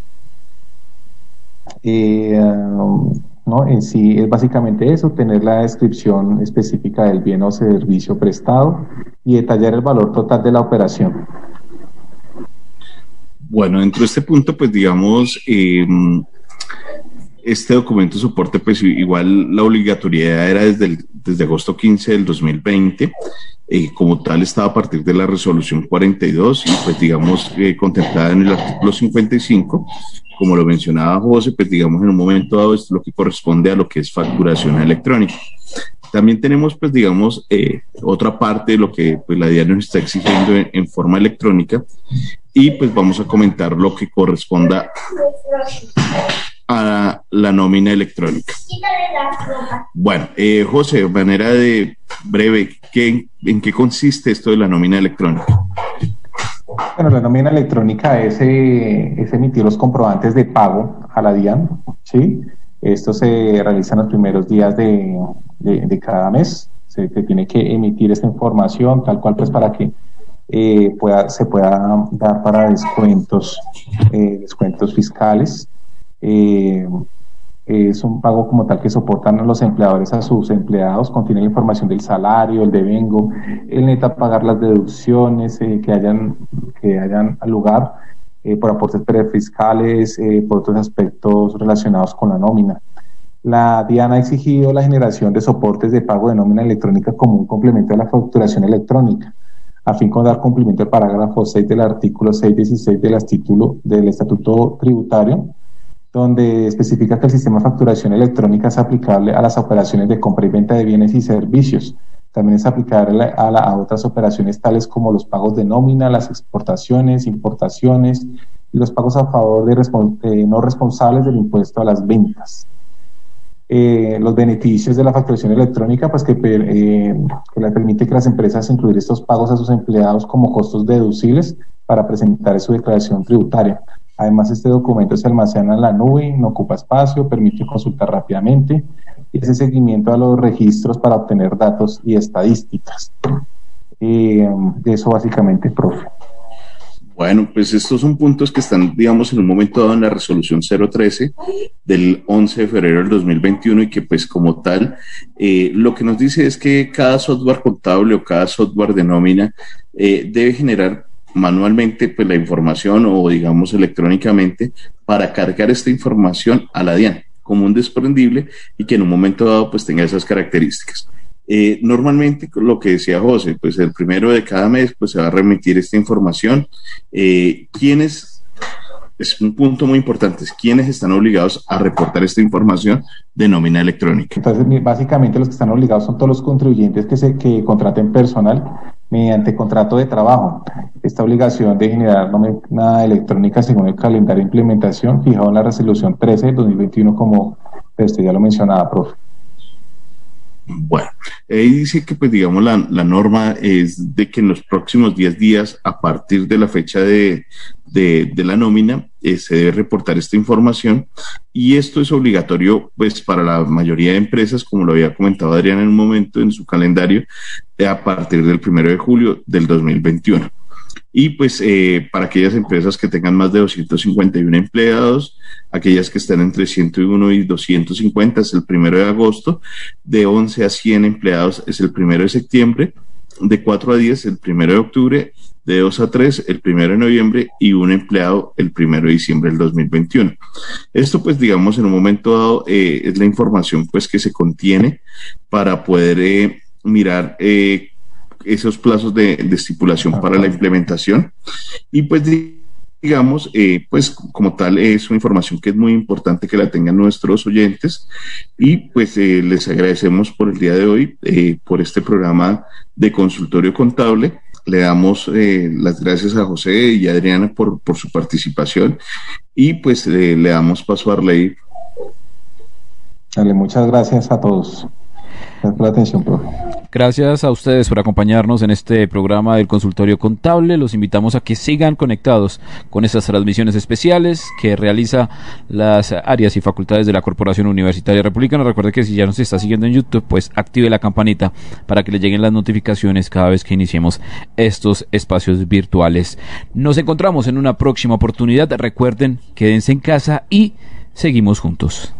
Eh, ¿no? En sí es básicamente eso, tener la descripción específica del bien o servicio prestado y detallar el valor total de la operación. Bueno, dentro de este punto, pues digamos, eh, este documento de soporte, pues igual la obligatoriedad era desde, el, desde agosto quince del dos mil veinte, eh, como tal estaba a partir de la resolución cuarenta y dos y pues digamos eh, contemplada en el artículo cincuenta y cinco, como lo mencionaba José, pues digamos en un momento dado es lo que corresponde a lo que es facturación electrónica. También tenemos pues digamos eh, otra parte de lo que pues la DIAN nos está exigiendo en, en forma electrónica y pues vamos a comentar lo que corresponda a la nómina electrónica. Bueno, eh, José, de manera de breve, ¿qué, ¿en qué consiste esto de la nómina electrónica? Bueno, la nómina electrónica es, eh, es emitir los comprobantes de pago a la DIAN, ¿sí? Esto se realiza en los primeros días de, de, de cada mes. Se, se tiene que emitir esta información tal cual pues para que eh, pueda, se pueda dar para descuentos, eh, descuentos fiscales. Eh, es un pago como tal que soportan los empleadores a sus empleados, contiene la información del salario, el devengo, el neta pagar las deducciones eh, que hayan que hayan lugar eh, por aportes prefiscales, eh, por otros aspectos relacionados con la nómina. La DIAN ha exigido la generación de soportes de pago de nómina electrónica como un complemento a la facturación electrónica, a fin de dar cumplimiento al parágrafo seis del artículo seiscientos dieciséis del, título, del Estatuto Tributario, donde especifica que el sistema de facturación electrónica es aplicable a las operaciones de compra y venta de bienes y servicios. También es aplicable a, la, a otras operaciones tales como los pagos de nómina, las exportaciones, importaciones y los pagos a favor de, respons de no responsables del impuesto a las ventas. Eh, los beneficios de la facturación electrónica, pues que, eh, que le permite que las empresas incluir estos pagos a sus empleados como costos deducibles para presentar su declaración tributaria. Además, este documento se almacena en la nube, no ocupa espacio, permite consultar rápidamente y hace seguimiento a los registros para obtener datos y estadísticas. Eh, eso básicamente, profe. Bueno, pues estos son puntos que están, digamos, en un momento dado en la resolución cero trece del once de febrero del dos mil veintiuno y que pues como tal, eh, lo que nos dice es que cada software contable o cada software de nómina eh, debe generar manualmente pues la información o digamos electrónicamente para cargar esta información a la DIAN como un desprendible y que en un momento dado pues tenga esas características. Eh, normalmente lo que decía José, pues el primero de cada mes pues se va a remitir esta información. Eh, ¿quiénes? Es un punto muy importante, es quiénes están obligados a reportar esta información de nómina electrónica. Entonces, básicamente los que están obligados son todos los contribuyentes que se que contraten personal mediante contrato de trabajo. Esta obligación de generar nómina electrónica según el calendario de implementación fijado en la resolución trece de dos mil veintiuno, como usted ya lo mencionaba, profe. Bueno, ahí dice que pues digamos la, la norma es de que en los próximos diez días a partir de la fecha de, de, de la nómina eh, se debe reportar esta información y esto es obligatorio pues para la mayoría de empresas, como lo había comentado Adriana en un momento en su calendario, eh, a partir del primero de julio del dos mil veintiuno. Y pues eh, para aquellas empresas que tengan más de doscientos cincuenta y uno empleados, aquellas que estén entre ciento uno y doscientos cincuenta es el primero de agosto, de once a cien empleados es el primero de septiembre, de cuatro a diez el primero de octubre, de dos a tres el primero de noviembre y un empleado el primero de diciembre del dos mil veintiuno. Esto pues digamos en un momento dado eh, es la información pues que se contiene para poder eh, mirar eh, esos plazos de, de estipulación para la implementación y pues digamos eh, pues como tal es una información que es muy importante que la tengan nuestros oyentes y pues eh, les agradecemos por el día de hoy eh, por este programa de consultorio contable. Le damos eh, las gracias a José y a Adriana por, por su participación y pues eh, le damos paso a Arley. Dale, muchas gracias a todos. Gracias por la atención, profe. Gracias a ustedes por acompañarnos en este programa del Consultorio Contable. Los invitamos a que sigan conectados con estas transmisiones especiales que realiza las áreas y facultades de la Corporación Universitaria Republicana. Recuerde que si ya nos está siguiendo en YouTube, pues active la campanita para que le lleguen las notificaciones cada vez que iniciemos estos espacios virtuales. Nos encontramos en una próxima oportunidad. Recuerden, quédense en casa y seguimos juntos.